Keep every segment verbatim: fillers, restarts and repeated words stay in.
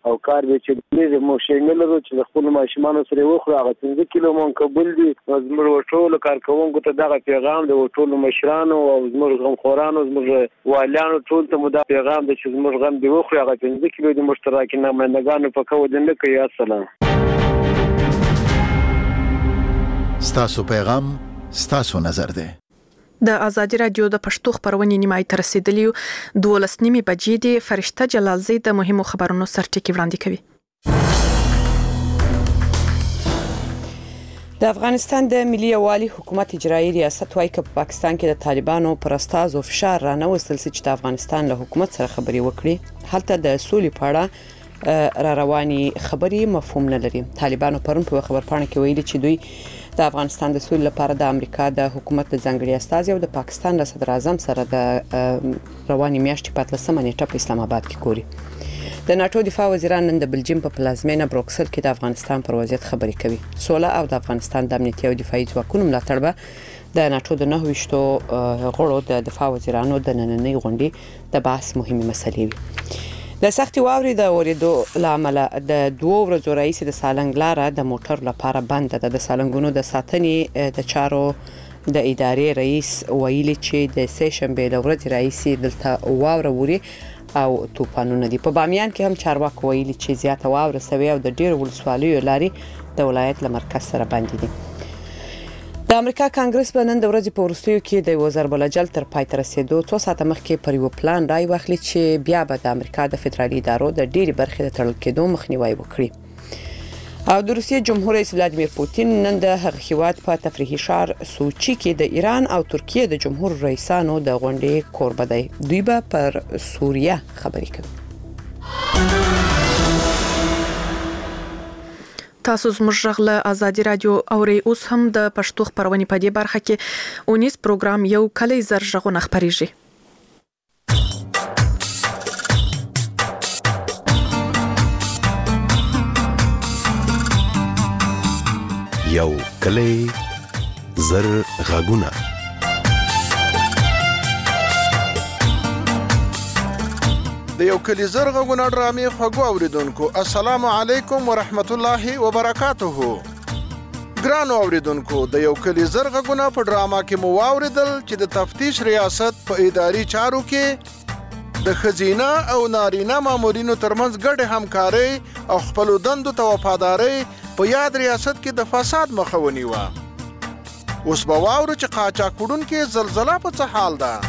او کار به چې موږ شامل لرو چې خپل ماشومان سره وخورو هغه پنځه کیلو مون قبول دي زموږ ټول کارکونکو ته دغه پیغام د ټول مشرانو او زموږ غمخورانو زموږ والانو ټول ته مو دا پیغام د چې زموږ غم دی وخورو هغه پنځه کیلو د مشترک نمائندګانو په کوډ نه کوي. السلام. ستاسو پیغام ستاسو نظر دی. د ازادي رادیو د پښتو خبرونې نیمای تر رسیدلی دولس نیمه بجې د فرشته جلالزی د مهمو خبرونو سرټکی وړاندې کوي. د افغانستان د ملي یووالي حکومت اجرایي ریاست وايي چې په پاکستان کې د طالبانو پر استازو فشار رانوستل چې د افغانستان له حکومت سره خبري وکړي هلته د سولې پاړه را رواني خبري مفهوم نه لري. طالبانو پرون په خبرپاڼه کې ویلي چې دوی د افغانستان د سولې لپاره د امریکا د حکومت د ځانګړي استازي او د پاکستان د صدر اعظم سره د رواني میاشتې په اتلسمه نیټه په اسلام آباد کې کوي. د ناتو دفاع وزیران نن د بلجیم په پلازمینه بروکسل کې د افغانستان پر وضعیت خبرې کوي. سوله او د افغانستان د امنیتي او دفاعي ځواکونو ملاتړ به د ناتو د نهه ویشتو غړو د دفاع وزیرانو د نننۍ غونډې د بحث مهمه مسلې وي. د سختي واوري د اوریدو لامل د دوه ورځو رئیس د سالنګ لاره د موټر لپاره بند ده. د سالنګونو د ساتنې د چارو د ادارې رئیس ویلي چې د سه شنبه له ورځې رئیس دلته واوره ووري او طوفانونه دي. په بامیان کې هم چارواکي ویلي چې زیاته واوره سوي او د ډېر ولسوالیو لاري د ولایت له مرکز سره باندې دي. د امریکا کانګرس په نن د ورځې په وروستیو کې د یو ضرب الجل تر پای ته رسیدو څو ساعته مخکې پر یو پلان راي واخلي چې بیا به د امریکا د فدرالي ادارو د ډېری برخې د تړل کېدو مخنیوي وکړي. او د روسیې جمهور رئیس ولادیمیر پوتین نن د هغه هیواد په تفریحي ښار سوچي کې د ایران او ترکیه د جمهور رئیسانو د غونډې کوربه دی. دوی به پر سوریه خبرې کوي. تاسو زموږ غږ له ازادي رادیو اوري. اوس هم د پښتو خبرونې په دې برخه کې اونیس پروګرام یو کلی زر غږونه خبريږي. یو کلی زر غږونه. د یو کلی زر غږونه ډرامې خوږو اوریدونکو السلام علیکم ورحمت الله وبرکاته. ګرانو اوریدونکو د یو کلی زر غږونه په ډراما کې مو واوریدل چې د تفتیش ریاست په اداري چارو کې د خزینه او نارینه مامورینو ترمنځ ګډه همکاري او خپل دندو ته وفاداري په یاد ریاست کې د فساد مخه ونیوه. اوس به واورو چې قاچاقوړونکو زلزلہ په څه حال ده.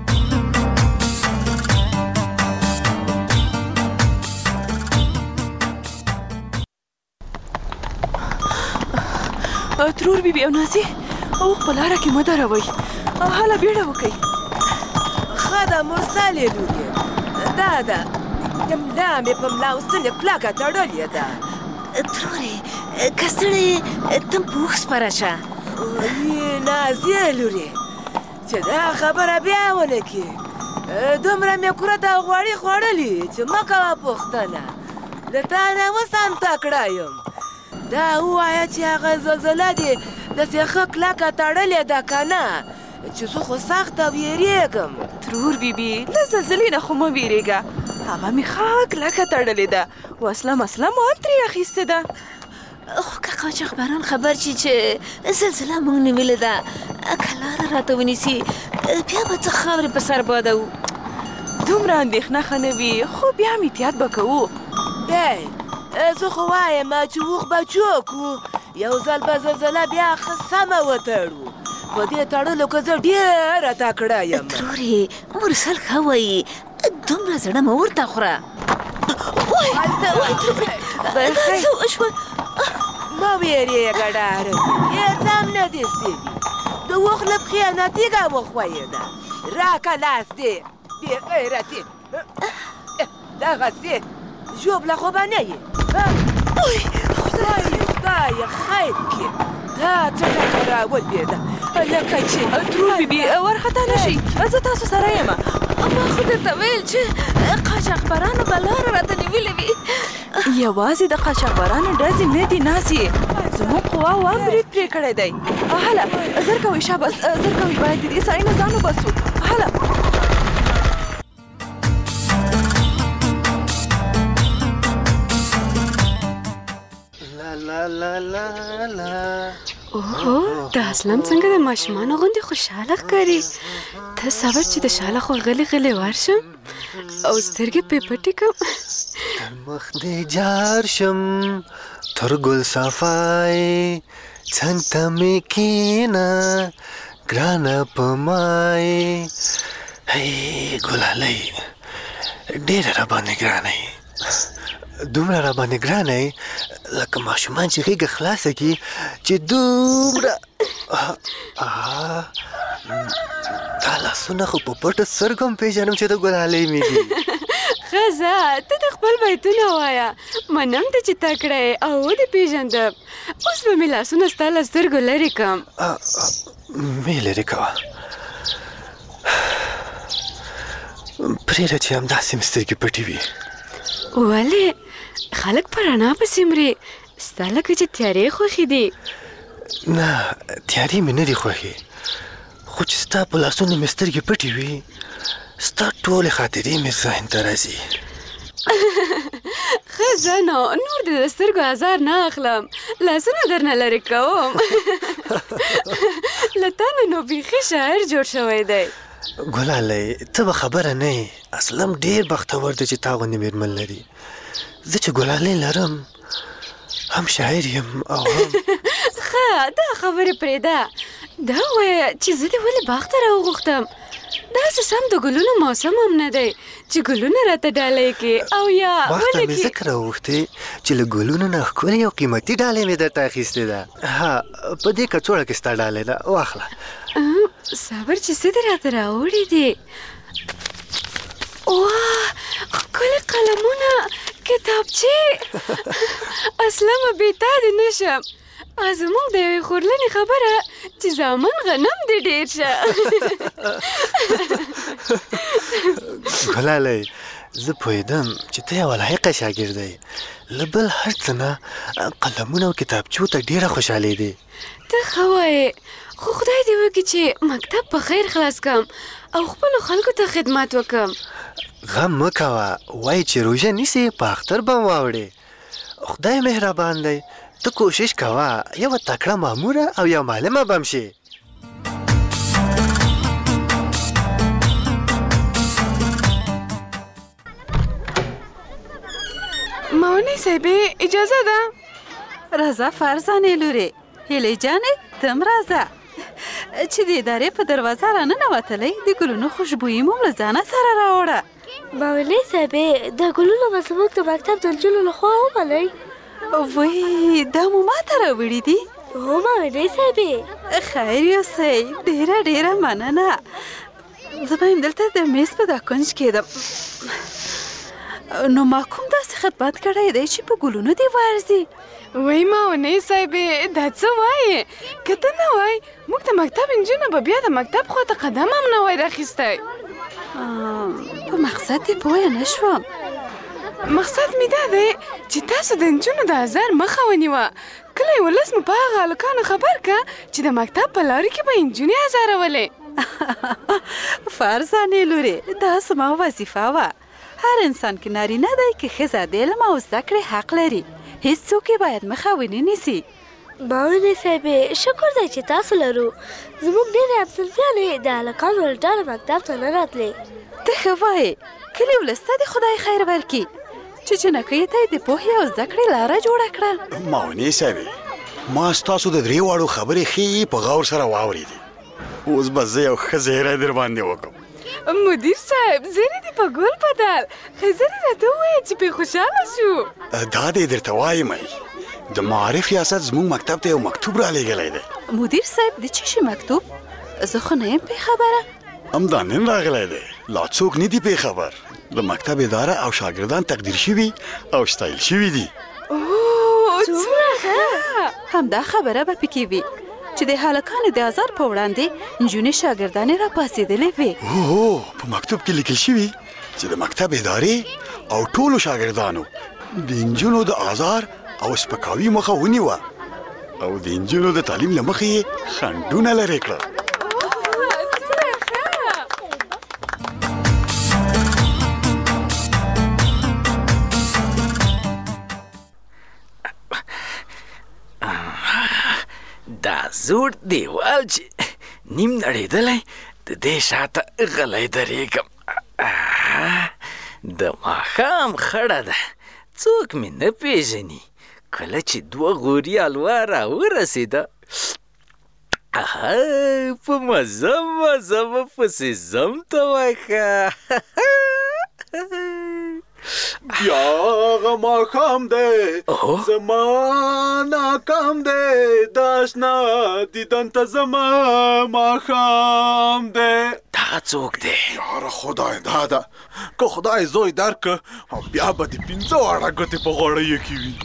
ترور بی بی او نازي او په لاره کې مداروي حالا بیړه وکړي. خدا مرسالې لوري دا دا جمله مې په ملا وسنه پلاکه تړلې ده. تروري کسړې تم پوښ سپارشه ای نازي لوري چې دا خبره بیا ونه کې دومره مې کړه دا غوړی خوړلې چې ما کا پوښتنه د تا نه وسم تکړایم. دا وایا چې هغه زلزلہ دی د څخه کلاکه تړلې ده کنه چې زه خو سخت ویریږم. ترور بی بی له زلزلې نه خو مه ویریږه هغه مې ښه کلکه تړلې ده وسله مسله مو هم ترې اخیستې ده. خو که قاچاقبران خبر شي چې زلزلہ موږ نیولې ده که لاره راته ونیسي بیا به څه خاورې په سر بادوو. دومره اندېښنه ښه نه وي خو بیا هم احتیاط به کوو. دی زه خو وایم چې اوښ به چوکو یو ځل به زلزله بیا ښه سمه وتړو. په دې تړلو که زه ډېره تکړه یم. ترورې مرسل ښه وایي دومره زړه مه ورته خوره. دا څه وشول؟ مه ویرېږه ډاره هېڅ هم نه دې سوي. د اوښ له پښې نه تیږه وښویېده. راکه لاس دې بې غیرتې دغسې ژوبله خو به نه یې. خدای خدای خیر کړي دا څه ټکه راولوېده لکه چې. ترور بی بی ورخطا نه شئ زه تاسو سره یم. ما خو درته ویل چې قاچاقبرانو به لاره راته نیولې وي. یوازې د قاچاقبرانو ډزې نه دي ناسې زموږ قواو هم برید پرې کړی دی. هله زر کوئ شاباس زر کوئ باید د دې سړي نه ځان وباسو. هله لا لا. اوه دا اسلام څنګه د ماشومان غوندې خوشاله ښکاري. ته صبر چې د شاله خو غلي غلي ورشم او سترګې په پټې کړم. تر مخ دې جار شم تر ګل صفای څنګ ته مې کېنه ګرانه په مای. هی ګلالۍ ډېره راباندې ګرانه یې، دومره راباندې ګرانه یې لکه ماشومان چې غېږه خلاصه کړي چې دومره. دا لاسونه خو په پټو سترګو هم پېژنم چې د ګلالۍ مې دي. ښځه ته د خپل بیتونه وایه، منم ته چې تکړه یې او ودې پېژندم. اوس به مې لاسونه ستا له سترګو لرې کړم. مې لرې کوه، پرېږده چې همداسې مې سترګې پټې وي. ولې خلک په رڼا پسې مري، ستا لکه چې تیارې خوښې دي. نه تیارې مې نه دي خوښې، خو چې ستا په لاسونو مې سترګې پټې وي ستا ټولې خاطرې مې ذهن ته راځي. ښځه نو نور دې د سترګو ازار نه اخلم، لاسونه درنه لرې کوم. له تا نه نو بیخي شاعر جوړ شوی دی. ګلالۍ ته به خبره نه یې، اصلم ډېر بختور دی چې تا غوندې مېرمن لري. زه چې ګلالۍ لرم هم شاعر یم او هم. ښه دا خبرې پرېږده، دا ووایه چې زه دې ولې باغ ته راوغوښتم. داسې سم د ګلونو موسم هم نه دی چې ګلونه راته ډالۍ کړي او یا باغ ته مې ځکه راوغوښتې چې له ګلونو نه ښکلې او قیمتي ډالۍ مې درته اخیستې ده. ها په دې کڅوړه کې ستا ډالۍ ده، واخله. صبر چې څه دې راته راوړي دي. واه ښکلې قلمونه، کتابچې. اصلمه بې تا دې نه شم. زموږ د یوې خورلنې خبره چې زامن غنم دې ډېر شه. ګلالۍ زه پوهېدم چې ته یوه لایقه شاګرده یې، له بل هر څه نه قلمونه او کتابچو ته ډېره خوشحالېدې. ته ښه وایې، خو خدای دې وکړي چې مکتب په خیر خلاص کړم او خپلو خلکو ته خدمت وکړم. غم مه کوه، وایي چې روژه نیسې په اختر به م واوړې. خدای مهربان دی، ته کوشش کوه یوه تکړه ماموره او یو معلمه به م شې. ماونۍ صاحبې اجازه ده؟ راځه فرزانې لورې. هیلې جانې ته هم راځه چې د ادارې په دروازه راننوتلی د ګلونو خوشبويي مو له ځانه سره راوړه. ماونۍ صاحبې د ګلونو به زموږ د مکتب د نجونو لخوا ومنئ. وای دا مو ماته راوړي دي؟ هو ماونۍ صاحبې. خیر یوسئ، ډېره ډېره مننه. زه به یم دلته د میز په دا کنج کېدم، نو ما کوم داسې خدمت کړی دی چې په ګلونو دې ورځي. وای ماونۍ صاحبې دا څه وایې؟ که ته نه وای موږ د مکتب نجونو به بیا د مکتب خواته قدم هم نه وای راخیستی. په مقصد دې پوه نه شوم. مقصد مې دا دی چې تاسو د نجونو د ازار مخه ونیوه. کلی ولس مو په هغه هلکانو خبر که چې د مکتب په لارې کې به نجونې ازارولې. فرزانې لورې دا زما وظیفه وه. هر انسان کې نارینه دی که ښځه د علم او زده کړې حق لري، هیڅوک یې باید مخه ونه نیسي. ماونۍ صاحبې شکر دی چې تاسو لرو. زموږ ډېرې همصنفیانې د هلکانو له ډله مکتب ته نه راتلې. ته ښه وایې، کلي ولس ته دې خدای خیر ورکړي چې جنکیو ته یې د پوهې او زده کړې لاره جوړه کړه. ماونۍ صاحبې ما ستاسو د درې واړو خبرې ښې په غور سره واورېدې. اوس به زه یو ښه زهره در باندې وکړم. مدیر صاحب زیرې دې په ګل بدل، خزرې راته ووایه چې پې خوشحاله شو. دا دې درته وایم د معارف ریاست زموږ مکتب ته یو مکتوب را لېږلی دی. مدیر صاحب د څه شي مکتوب؟ زه خو نه یم پې خبره. همدا نن راغلی دی، لا څوک نه دي پې خبر. د مکتب اداره او شاګردان تقدیر شوي او ستایل شوي دي. اوه څومره ښه. همدا خبره به پکې وي چې د هلکانو د ازار په وړاندې نجونې شاګردانې را پاڅېدلې وې. هو په مکتوب کې لیکل شوي چې د مکتب ادارې او ټولو شاګردانو د نجونو د ازار او سپکاوي مخه ونیوه او د نجونو د تعلیم له مخې یې خنډونه لرې کړل. زوړ دیوال چې نیم نړېدلی د دې شاته غلی درېږم. د ماښام خړه ده، څوک مې نه پیژني. کله چې دوه غوري الوا راورسېده، په مزه مزه به پسې ځم ته وایخه. بیا هغه ماښام دی زما ناکام دی، د اشنا دیدن ته زما ماښام دی. دغه څوک دی؟ یاره خدای دا ده، که خدای زوی درکه بیا به د پنځه واړه ګوتې په غوړیو کې وي.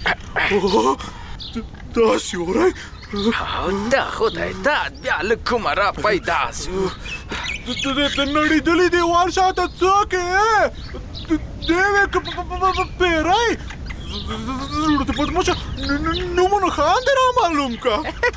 دا سیوری دا خدای داد بیا له کومه را پیدا سو. د نړېدلي دیوال شاته څوک یې؟ دیوې که پیری د پدمشه نومونه خان دې را معلوم که.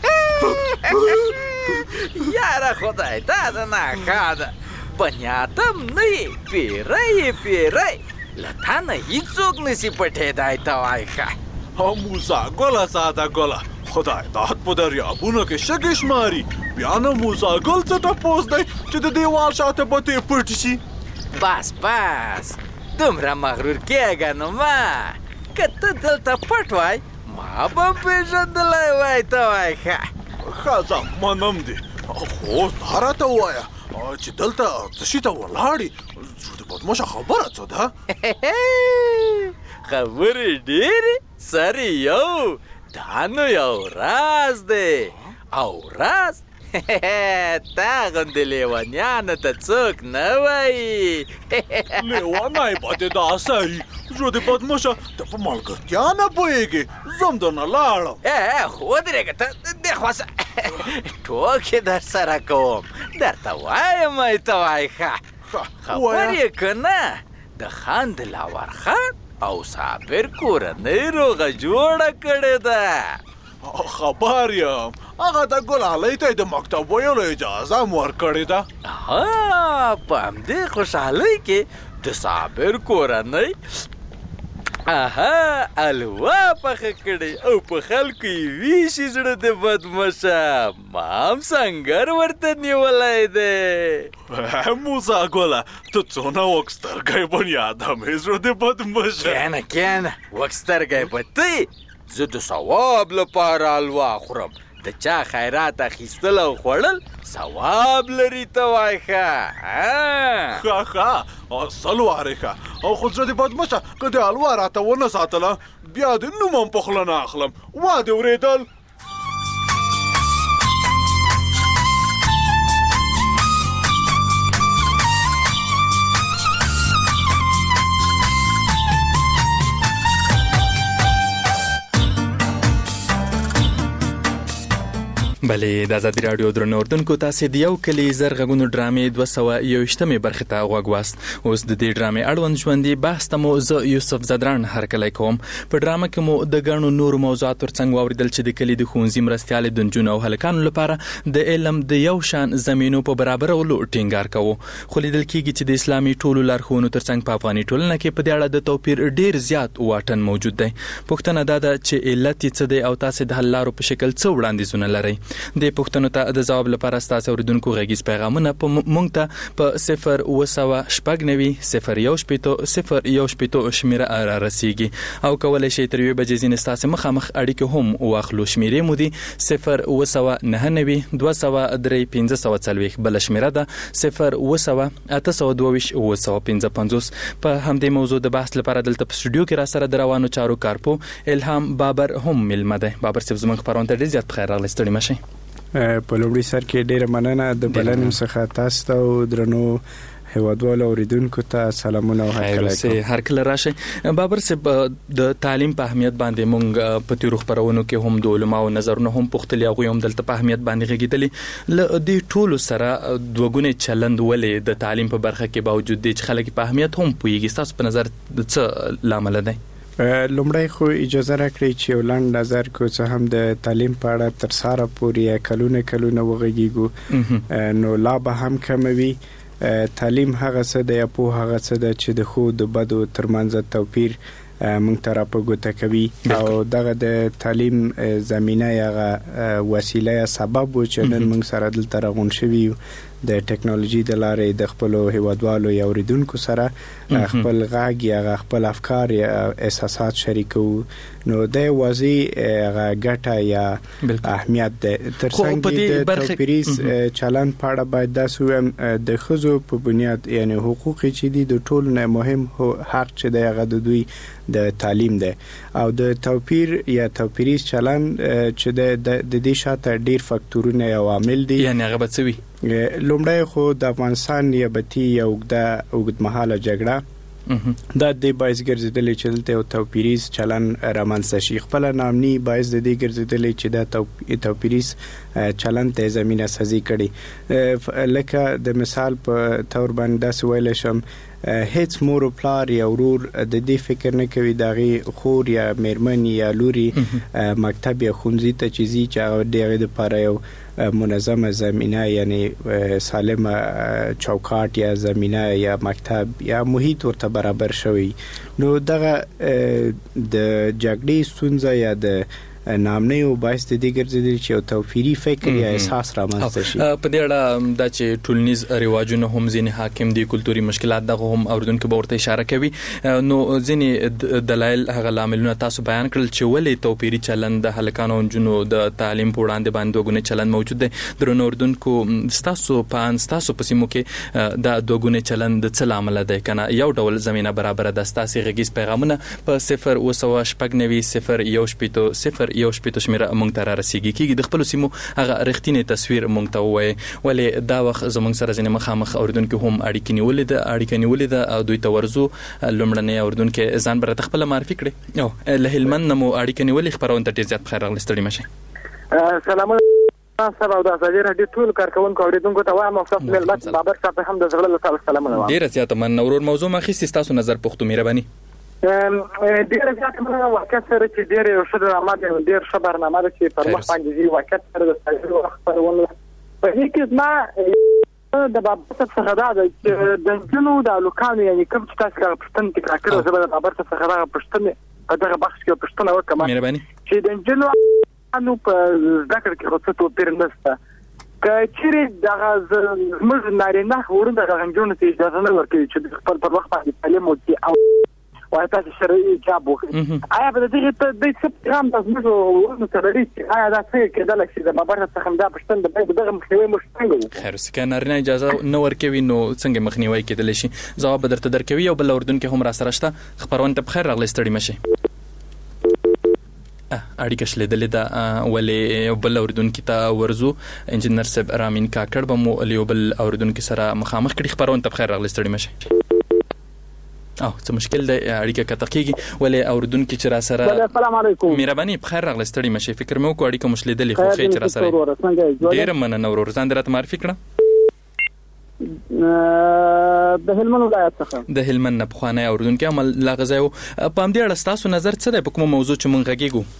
یاره خدای داده ناښه ده، بنیادم نه یې، پیری یې پیری. له تا نه هېڅوک نسي پټېدی ته وایښه. موسی ګله ساده ګله، خدای داد په دریابونو کې شګې شماري، بیا نه موسی ګل څه تپوس دی چې د دیوال شاته به ترې پټ شي. بس بس دومره مغرور کېږه نو ما. که ته دلته پټ وای ما به هم پېژندلی وای ته وایښه. ښه ځه منم دې، خو دا راته ووایه چې دلته څه شي ته ولاړې؟ د بدمشه خبره څه ده؟ خبرې ډېرې، سر یو. دا نو یو راز دی، او راز تا غوندې لیونیانو ته څوک نه وایي. لیونی به دې دا سري، زه د بدمشه ته په ملګرتیا نه پوهېږې، زم درنه لاړم. ودرېږه ته دې خوا شه، ټوکې در سره کوم، درته وایم ای ته وایښه. خبر یې که نه، د خان دلاور خان او صابر کورنۍ روغه جوړه کړې ده. خبر یم، هغه د ګلالۍ ته یې د مکتب ویلو اجازه هم ورکړې ده. په همدې خوشحالۍ کې د صابر کورنۍ اها الوا پخه کړې او په خلکو یې ویشي زړه د بدمشه. ما هم سنګر ورته نیولی دی. موسی ګله ته څونه وکسترګی بنیادم یې زړه د بدمشه. کښېنه کښېنه، وکسترګی به ته یې. زه د ثواب لپاره الوا خورم، د چا خیرات اخیستل او خوړل ثواب لري ته وایښه. ښه ښه اصل وارې ښه، او خو زه د بدمشه که د الوا راته ونه ساتله بیا د نوم هم په خوله نه اخلم. وا دې اورېدل؟ بلې د ازادي راډیو درنو اردوونکو تاسې د یو کلي زر غږونو ډرامې دوه سوه یوویشتمې برخې ته غوږ واست. اوس د دې ډرامې اړوند ژوندي بحث ته مو زه یوسف زدران هرکلی کوم. په ډرامه کې مو د ګڼو نورو موضوعاتو ترڅنګ واورېدل چې د کلي د ښوونځي مرستیالې د نجونو او هلکانو لپاره د علم د یو شان زمینو په برابرولو ټینګار کوو. خو لیدل کېږي چې د اسلامي ټولو لارښوونو ترڅنګ په افغاني ټولنه کې په دې اړه د توپیر ډېر زیات واټن موجود دی. پوښتنه دا ده چې علت یې څه دی او تاسې د حل لارو په شکل څه وړاندیزونه لرئ؟ د پوښتنو ته د ځواب لپاره ستاسو اوریدونکو غږیز پیغامونه په مونږ ته په صفر اوه سوه شپږ نوي صفر یو شپېته صفر یو شپېته شمېره را رسیږي او کولی شئ تر یوې بجې ځینې ستاسې مخامخ اړیکې هم واخلو. شمېرې مو دي صفر اوه سوه نهه نوي دوه سوه درې پنځه سوه څلوېښت، بله شمېره ده صفر اوه سوه اته سوه دوه ویشت اوه سوه پنځه پنځوس. په همدې موضوع د بحث لپاره دلته په سټوډیو کې را سره د روانو چارو کارپو الهام بابر هم مېلمه دی. بابر صاحب زموږ خپرونه ته ډېر زیات پخیر راغلی، ستړي مه شئ. په لومړي سر کې ډیره مننه د بلنې څخه تاسو ته او درنو هیوادوالو اوریدونکو ته سلامونه او هرکلی. هرکله راشئ. بابر صاحب د تعلیم په اهمیت باندې مونږ په تیرو خپرونو کې هم د علماو نظرونه هم پوښتلي، هغوی هم دلته په اهمیت باندې غږېدلي. له دې ټولو سره دوهګونی چلند ولې د تعلیم په برخه کې باوجود دی چې خلک په اهمیت هم پوهېږي؟ ستاسو په نظر څه لامل دی؟ لومړی خو اجازه راکړئ چې یو لنډ نظر کو څه هم د تعلیم په اړه تر ساره پورې کلونه کلونه وغږیږو، نو لا به هم کموي. تعلیم هغه څه دی، پوهه هغه څه ده چې د ښو د بدو ترمنځ توپیر موږ ته را په ګوته کوي او دغه د تعلیم زمينه یا وسیله سبب و چې نن موږ سره دلته راغون شوي د ټکنالوژي د لارې د خپل هیوادوالو یا اوریدونکو سره خپل غږ یا خپل افکار یا احساسات شریکو نو د واضح غټه یا اهمیت ده ترڅنګ د توپیریز چلن په اړه باید د سوم د خزو په بنیاد یعنی حقوق چې دي د ټولو نه مهم حق چې د هغه د دوی د تعلیم ده او د توپیر یا توپیریز چلن چې د د دې شاته ډیر فاکتورونه او عوامل دي یعنی هغه بڅوي لومړی خو د افغانستان یا بتی یو د اوږدمهاله جګړه دا د باعث ګرځیدلې چې دلته یو توپیریز چلن رامنځته شي خپل نامني باعث د دې ګرځیدلې چې دا توپیریز چلن ته زمينه سازي کړي لکه د مثال په تور باندې دا سویل شم هیڅ مور او پلار یا ورور د دې فکر نه کوي دغه خور یا میرمن یا لوري مکتب یا خونځي ته چیزی چې دغه د لپاره یو منظمه زمینه یعنی سالمه چوکاټ یا زمینه یا مکتب یا محیط ورته برابر شوی نو دغه د جګړې ستونزه یا د نامنه او باعث د دې ګرځیدل چې توفیری فکر یا احساس رامنځته شي په دې اړه د چې ټولنیز رواجونه هم ځینې حاکم دي کلتوري مشکلات دغه هم اوردونکو به ورته اشاره کوي نو ځینې دلایل هغه عاملونه تاسو بیان کړل چې ولې توپیری چلن د هلکانو او جنو د تعلیم په وړاندې باندې دوګونه چلن موجود دی درنو اوردونکو تاسو په تاسو په سیمو کې د دوګونه چلن د څه عامل دی کنه یو ډول زمينه برابر ده تاسو غږیز پیغامونه په صفر او سو شپږ نوي صفر یو شپږ صفر یو شپږ شمیره مونږ ته را رسیږي کیږي د خپل سیمو هغه رښتینی تصویر مونږ ته وایي ولې دا وخت زمونږ سره ځنه مخامخ اوردونکو هم اړیکې نیولې ده اړیکې نیولې ده او دوی ته ورزو لومړنۍ اوردونکو ځان بر خپل معرفي کړي او له هلمند نمو اړیکې نیولې خبرونه ته ډیر زیات خیر راغلی ستړي مشه سلام سلام د ازادي رادیو ټول کارکونکو اوریدونکو ته وایم او خپل ملت بابر صاحب هم د زړه له تاسو سلامونه ډیر زیات من نورور موضوع ما خسته تاسو نظر پختو مهرباني ډیر زیات مننه واقعا سره چې ډیر یو ښه درامه دی ډیر ښه برنامه ده چې پر مخ باندې دی واقعا سره د تاریخ وخت پرونه په هیڅ کې ما د بابر څخه دا چې د جنو د لوکانو یعنی کوم چې تاسو کار پښتون کې کاکړو زبر د بابر څخه دا پښتون په دغه بخش کې پښتون وکم چې د جنو انو په ذکر کې خاصه توپیر نشته کچېره دغه زموږ نارینه ورته د غنجونو ته اجازه نه ورکوي چې خپل پر وخت باندې تعلیم وکړي او وای تاسو شرعي جاب وکړي آیا په دې ته د څه پیغام تاسو موږ ورته ترې آیا دا څه کېدل چې د بابر څخه دا پښتون د دغه مخنیوي مشتنګ خیر سکانر نه اجازه نه ورکوي نو څنګه مخنیوي کېدل شي ځواب درته درکوي او بل اردن کې هم را سره شته خبرونه ته بخیر راغلی ستړي مشه اړیکه شلیدلې ده ولې بل اردن کې ته ورزو انجنیر صاحب رامین کاکړ به مو له بل اردن کې سره مخامخ کړي خبرونه ته بخیر راغلی ستړي مشه او څه مشکل دی اړیکه کته کیږي ولې اوردونکو چې را سره السلام علیکم مهرباني بخیر راغلی ستړي مشه فکر مې وکړ اړیکه مشلیدلې خو خې چې را سره ډیر مننه ورور ځان درته معرفي کړم د هلمند ولایت څخه د هلمند نه بخوانه اوردونکو عمل لاغزایو په دې اړه تاسو نظر څه دی په کوم موضوع چې مونږ غږیږو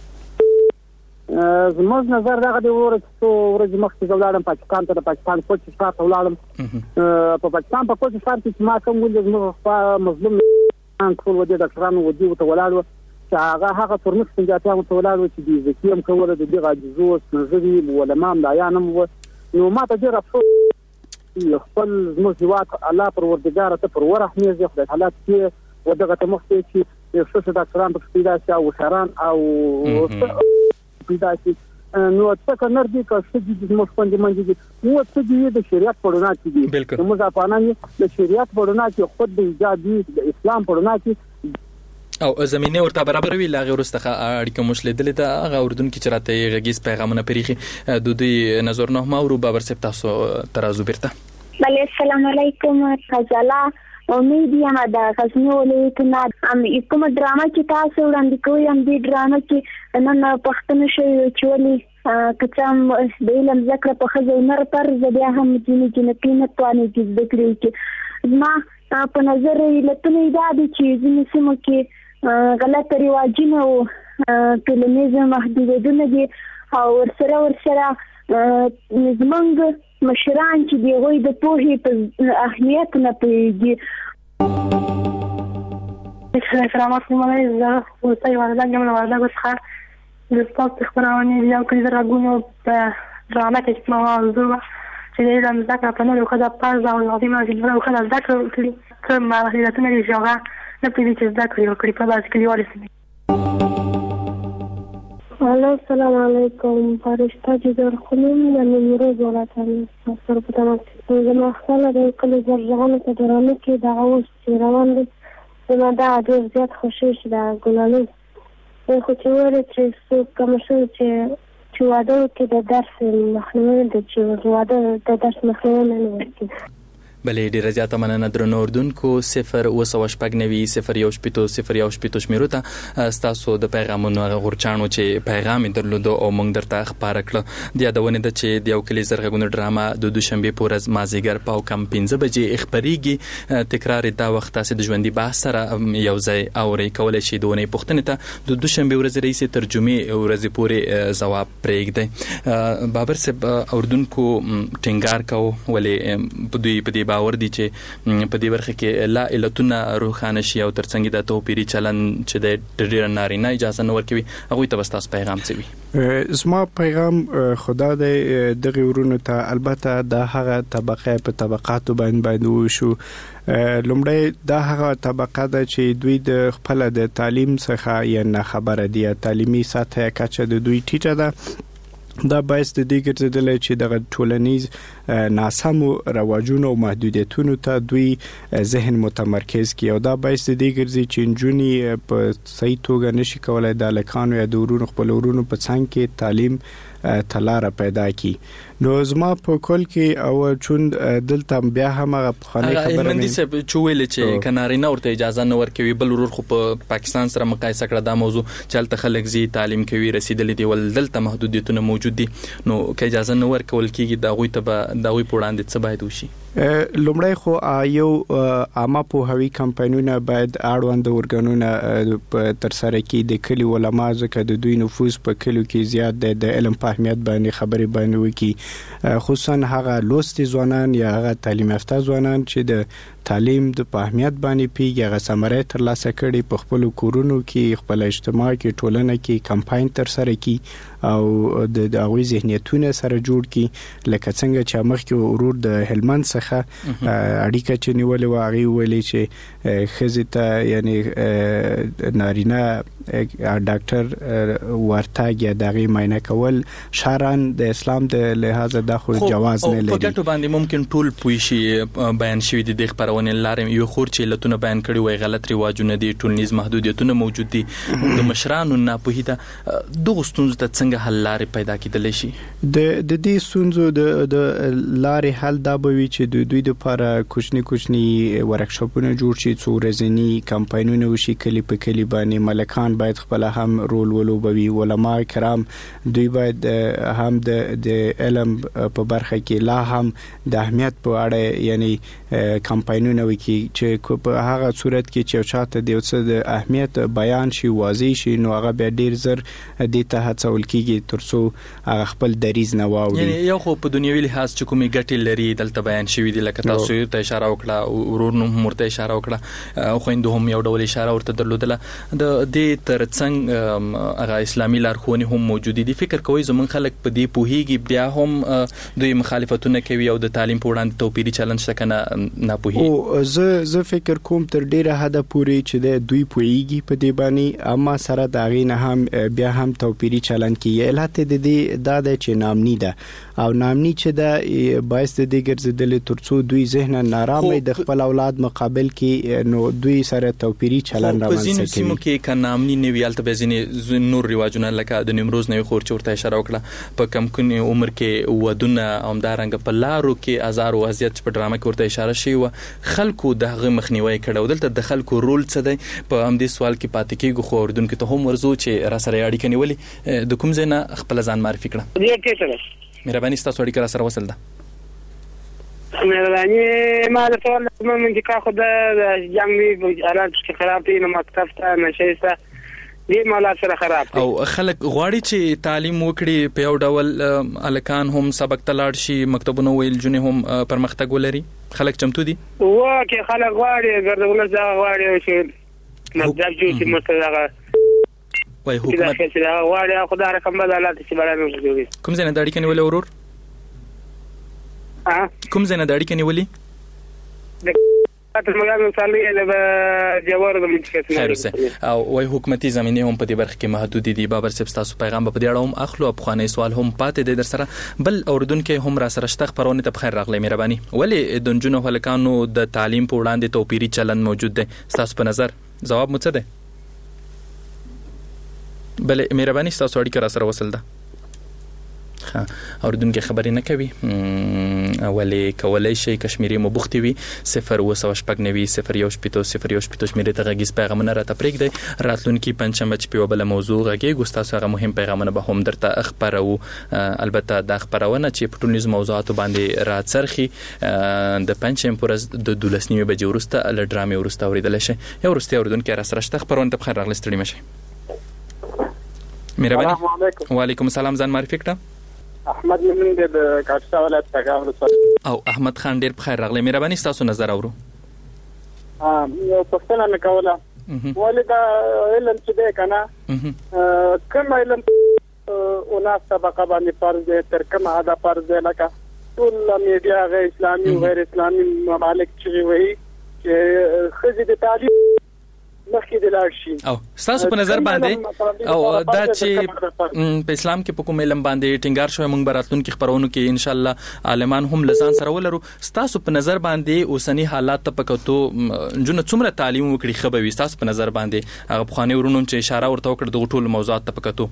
زموږ نظر دا دی ورته ورځ مخکې ولاړم پاکستان ته د پاکستان کوچ ښار ته ولاړم په پاکستان په کوچ ښار کې ما کوم ولې زموږ مظلوم ان ټول ودی ډاکټرانو ودی ته ولاړو چې هغه هغه ترمخ څنګه ته ولاړو چې د زکیم کوله د دغه عجزو نظری ولمام لا یانم نو ما ته ډیر افسوس خپل زموږ هیواد الله پروردګار ته پر ورحمه زه خدای حالات کې ودغه ته مخ چې یو څه ډاکټران په پیدا شي او شران او پیدا شي نو څنګه نردي کا چې د مخکې باندې دي نو څه دي د شریعت پړونه کې دي موږ افغانان د شریعت پړونه کې خود د ایجادي د اسلام پړونه کې او زمينه ورته برابر وی لاغه ورستخه اړیکه مشلیدلې ده هغه اردن کې چرته غږیز پیغامونه پریخي د دوی نظر نه ما ورو بابر سپ تاسو ترازو بیرته بله السلام علیکم غزاله امید یم دا غزنی ولایتونه ام کوم ډرامه چې تاسو وړاندې کوئ هم دې ډرامه کې نن پښتنه شي چې ولې کچام د علم ذکر په خزه نر پر زبیا هم چې جنتی نه توانې چې ذکر کې ما په نظر لته دا دي چې ځینې سیمو کې غلط رواجونه او ټولنیز محدودیتونه دي او ورسره ورسره زمونږ مشران چې دی غوي د پوهې په اهمیت نه پوهیږي سلامات نیمه زه وسای وردګ یم له وردګو څخه د ستاسو خپرونې یو کلیزه راګونو په ډرامه کې چې ما وضوع چې د علم زده کړه په نورو ښځه پرځ او عظیمه ژبه ښځه زده کړه وکړي څه مهارتونه لري چې هغه نه پوهېږي چې زده کړې وکړي په داسې کلیوالې سیمې. الو السلام علیکم فرشته جګر خونم د نیمروز ولایت یم سر په تمام زما خپله د کلي زرغونو په ډرامه کې دغه اوس چې روان دی زما دغه ډېر زیات خوښېږي د ګلالۍ خو چې ویلې چې څوک کومه ښځه چې چې واده وکړي د درس مخنیوی ده چې واده د درس مخنیوی نه وکړي. بلې ډیره زیاته مننه درنو اردوونکو. صفر اوه سوه شپږ نوي صفر یو شپېتو صفر یو شپېتو شمیرو ته ستاسو د پیغامونو هغه غورچاڼو چې پیغام یې درلودو او موږ درته خپاره کړه. د یادونې ده چې د یو کلي زرغونو ډرامه د دوشنبې په ورځ مازدیګر په کم پنځه بجې خپرېږي. تکرار دا وخت تاسې د ژوندي بحث سره یو ځای اورئ. کولی شئ د اونۍ پوښتنې ته د دوشنبې ورځې رئیسې ترجمې ورځې پورې ځواب پرېږدئ. بابر صاحب اردوونکو ټینګار کوو ولې په دوی په دې باور دي چې په دې برخه کې لا علتونه روښانه شي او ترڅنګ د توپیري چلن چې د ډېر نارینه اجازه نه ورکوي هغوی ته به ستاسو پیغام څه وي؟ زما پیغام خدا دی دغه ورونو ته البته د هغه طبقه په طبقاتو باندې باید وشو. لومړی دا هغه طبقه ده چې دوی د خپل د تعلیم څخه یا نه خبره دي تعلیمي سطح کچه د دوی ټیټه ده. دا باعث د دې ګرځیدل چې د ټولنیز ناسمو رواجونو او محدودیتونو ته دوی ذهن متمرکز کړي او دا باعث د دې ګرځي چې نجونې په صحیح توګه نشي کولای د هلکانو یا د ورونو خپل ورونو په څنګ کې تعلیم تلاره پیدا کی. نو زما په کول کې او چون دلته بیا هم هغه خانه خبره نه مندي صاحب چویل چې کنارینه ورته اجازه نه ورکوي بل ورور خو په پاکستان سره مقایسه کړه دا موضوع چلته خلک زی تعلیم کوي رسیدلې دی ول دلته محدودیتونه موجود دي نو که اجازه نه ورکول کیږي دا غوي ته دا غوي پوړاندې څه باید وشي؟ لومړی خو یو عامه پوهاوی کمپاینونه باید اړوند ورګانونه تر سره کړي د کلی علما ځکه د دوی نفوذ په کلیو کې زیات دی د علم په اهمیت باندې خبرې باندې وکړي خصوصا هغه لوستي ځوانان یا هغه تعلیم یافته ځوانان چې د تعلیم د په اهمیت باندې پیږي هغه ثمره ترلاسه کړي په خپل کورونو کې خپل اجتماع کې ټولنه کې کمپاین تر سره کړي او د هغوی ذهنیتونه سره جوړ کړي لکه څنګه چې مخکې ورور د هلمند څخه اړیکه چې نیولې و هغه ویلي چې ښځې ته یعنی نارینه ډاکټر ورتګ یا دغه معاینه کول شرعاً د اسلام د لحاظ د خو جواز نه لري. په ګټو باندې ممکن ټول پوي شي بیان شوی د خبرونه لارې یو خور چې لتونه بیان کړي وای غلط رواجونه دي ټولنیز محدودیتونه موجود دي د مشرانو نه په هیته دغه ستونزو ته څنګه حل لارې پیدا کېدلی شي؟ د د دې ستونزو د د لارې حل دا به وي چې د دوی لپاره کوچني کوچني ورکشاپونه جوړ شي څو ورځني کمپاینونه وشي کلی په کلی باندې ملکان باید خپل هم رول ولوبوي علما کرام دوی باید هم د د علم په برخه کې لا هم د اهمیت په اړه یعنی کمپاینونه وکړي چې په هغه صورت کې چې چاته د څه د اهمیت بیان شي واضح شي نو هغه به ډیر زر د ته هڅول کیږي ترڅو هغه خپل دریز نه واوړي. یعنی یو خو په دنیوي لحاظ چې کومي ګټې لري دلته بیان شوی دی لکه تاسو ته اشاره وکړه ورور نو مرته اشاره وکړه خو اندهم یو ډول اشاره ورته درلودله د دې ترڅنګ هغه اسلامي لارښوونې هم موجود دي. فکر کوي زمون خلک په دې پوهیږي بیا هم دوی مخالفتونه کوي او د تعلیم په وړاندې توپیري چلند شته کنه نه پوهیږي؟ او زه زه فکر کوم تر ډیره حد پورې چې د دوی پوهیږي په دې باندې اما سره دا غینه هم بیا هم توپیري چلند کوي. علت د دې دا د چې نامنی ده او نامنی چې دا باعث د دې ګرځیدل ترڅو دوی ذهن نارامه د خپل اولاد مقابل کې نو دوی سره توپیري چلند رامنځته کوي. په ځینو سیمو کې ک نامنی نه ویالته به ځینې نور رواجونه لکه د نیمروز نه خور چورته اشاره وکړه په کم کني عمر کې ودونه همدارنګ په لارو کې ازار او اذیت په ډرامه کې ورته اشاره شي و خلکو دغه مخنیوي کړو دلته د خلکو رول څه دی په همدې سوال کې پاتې کېږي خو اردوونکو ته هم ورزو چې را سره اړیکه نیولې د کوم ځای نه خپل ځان معرفي کړه؟ دې کې سره مهرباني ستاسو اړیکه را سره وصل ده. مهرباني ما له ټول من چې کا خو د جنگي حالات چې خراب دي نو مکتب ته نشيسته دې مالا سره خراب او خلک غواړي چې تعلیم وکړي په یو ډول الکان هم سبق تلاړ شي مکتبونه ویل جنې هم پرمختګ ولري خلک چمتو دي؟ وکه خلک غواړي ګرځول ځای غواړي چې مطلب جو چې مستدغه وای حکومت چې دا واړه خدای رقم بدلات چې بلانو جوړي کوم ځای نه داړي کني ولې ورور ها کوم ځای نه داړي کني ولې تاسو موږ مثالي د جوار د منطقه او وای حکومتي زمينه هم په دې برخه کې محدود دي بابر صاحب تاسو پیغام په دې اړه هم اخلو افغاني سوال هم پاتې دي در سره بل اوردونکو هم را سره شته خبرونه ته بخیر راغلی مهرباني ولې د جنونو هلکانو د تعلیم په وړاندې توپیری چلن موجود دی تاسو په نظر جواب مو څه دی بل مهرباني تاسو اړیکه را سره وصل ده ها اوردونکو خبرې نه کوي ولې کولای شي کشمیری مو بوختي وي صفر وسو شپږ نوي صفر یو شپږ صفر یو شپږ شمیرې ته غږیز پیغامونه راته پرېږدي راتلونکي پنځمه چې په بل موضوع غږی ګستاسو هغه مهم پیغامونه به هم درته خبرو البته د خبرونه چې په ټولنیز موضوعاتو باندې راڅرخي د پنځم پرز د دولسنیمه بجې ورسته ل ډرامې ورسته اوریدل شي یو ورسته اوردونکو را سره شته خبرونه ته بخیر راغلی ستړي مشه مهرباني وعلیکم السلام ځان معرفي کړه احمد من د کاټسا ولایت څخه او احمد خان ډیر بخیر راغلی مهرباني تاسو نظر اورو ا یو پښتنه نه کوله ولدا علم چې ده کنه کوم علم او ناس طبقه باندې فرض ده تر کومه ادا فرض ده لکه ټول میډیا غیر اسلامي او غیر اسلامي ممالک چې وایي چې خځې د تعلیم مخکې د لاړ شي او تاسو په نظر باندې او دا چې په اسلام کې په کوم علم باندې ټینګار شوی موږ براتون کې خبرونو کې ان شاء الله عالمان هم لزان سره ولرو تاسو په نظر باندې اوسنی حالات ته پکتو جن څومره تعلیم وکړي خبوي تاسو په نظر باندې هغه بخانه ورونو چې اشاره ورته وکړه د ټول موضوعات ته پکتو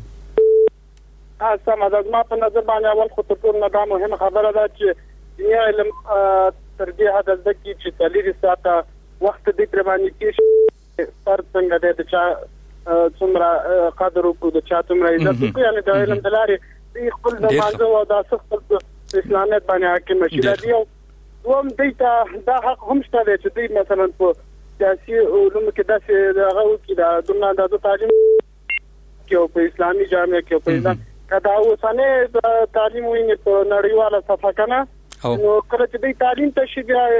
ا سم دا ما په نظر باندې اول خو ټول نه دا مهمه خبره ده چې دنیا علم تر دې حد ده چې تلری ساته وخت دې پر باندې کې پر څنګه د چا څومره قدر او د چا څومره عزت کوي یعنی د علم دلاري خپل د مانزه او د خپل اسلاميت باندې حاکم شي دا یو دوم دیتا دا حق هم شته چې دوی مثلا په سیاسي علوم کې داسې دغه کې د دنیا د تعلیم کې په اسلامي جامعه کې په ځان کدا اوسنه تعلیم ویني په نړیواله صفحه کنه نو کله چې دوی تعلیم ته شي بیا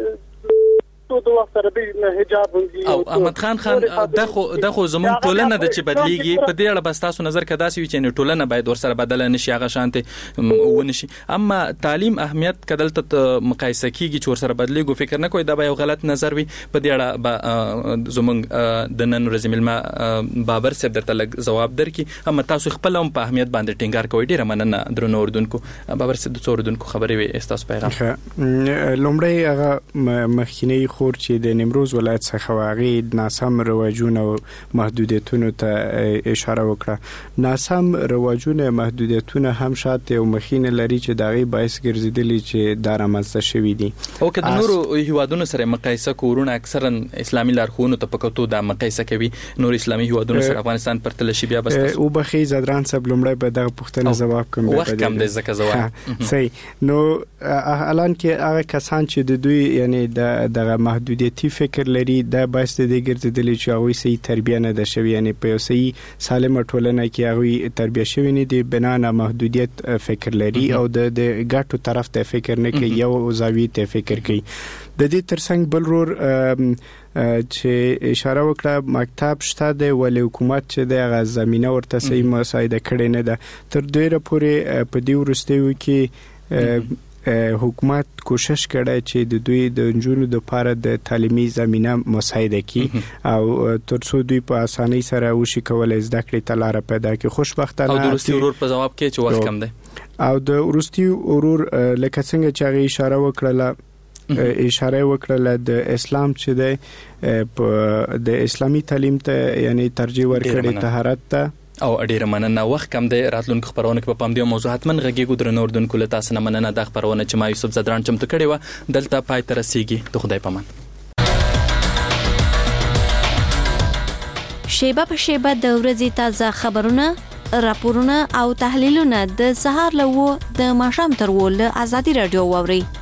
د وخت سره د حجاب او احمد خان خان دغه دغه زمون ټولنه د چې بدليږي په دې اړه بس تاسو نظر کدا سي چې ټولنه باید ور سره بدل نه شي هغه شانته ونشي اما تعلیم اهمیت کدلته مقایسه کیږي چې ور سره بدليږي فکر نه کوي دا به یو غلط نظر وي په دې اړه زمون د نن ورځې ملما بابر صاحب درته لږ جواب درکې اما تاسو خپل هم په اهمیت باندې ټینګار کوئ ډیره مننه درنو اوردونکو بابر صاحب د اوردونکو خبرې وي تاسو پیغام لومړی هغه مخکینی خور چې د نیمروز ولایت څخه واغې ناسم رواجونه او محدودیتونو ته اشاره وکړه ناسم رواجونه محدودیتونه هم شاته او مخینه لري چې دغه باعث ګرځیدلی چې دا رامنځته شوي دي او که د نورو هیوادونو سره مقایسه کورونه اکثرا اسلامي لارښوونو ته پکتو د مقایسه کوي نور اسلامي هیوادونو سره افغانستان پرتل شي بیا بس او بخي زدران صاحب لومړی به دغه پوښتنه جواب کوم وخت کم دی ځکه جواب صحیح نو الان کې هغه کسان چې د دوی یعنی دغه محدودیتي فکر لري دا باعث دی ګرځیدلی چې هغه صحیح تربیه نه ده شوی یعنی په صحیح سالمه ټولنه کې هغه تربیه شوی نه دی بنا نه محدودیت فکر لري او د ګټو طرف ته فکر نه کوي یو زاویه ته فکر کوي د دې ترڅنګ بل رور چې اشاره وکړه مکتب شته د ولې حکومت چې د زمينه ورته صحیح مساعده کړي نه ده تر ډیره پورې په دې ورستیو کې حکومت کوشش کړی چې د دوی د جنونو د لپاره د تعلیمي زمينه مساعده کړي او ترڅو دوی په اسانۍ سره وشي کولای زده کړې ته لار پیدا کړي خوشبختانه او د روسي ورور په جواب کې چې وخت کم دی او د روسي ورور لکه څنګه چې هغه اشاره وکړه اشاره وکړه د اسلام چې د د اسلامي تعلیم ته یعنی ترجیح ورکړي طهارت ته او ډیره مننه وخت کم دی راتلونکو خبرونه کې په پام دی موضوع حتمن غږیږو درنو اردوونکو له تاسو نه مننه د خبرونه چې ما یوسف زدران چمتو کړی و دلته پای ته رسیږي د خدای پامان شیبه په شیبه د ورځې تازه خبرونه راپورونه او تحلیلونه د سهار له و د ماښام تر و له ازادي رادیو واوري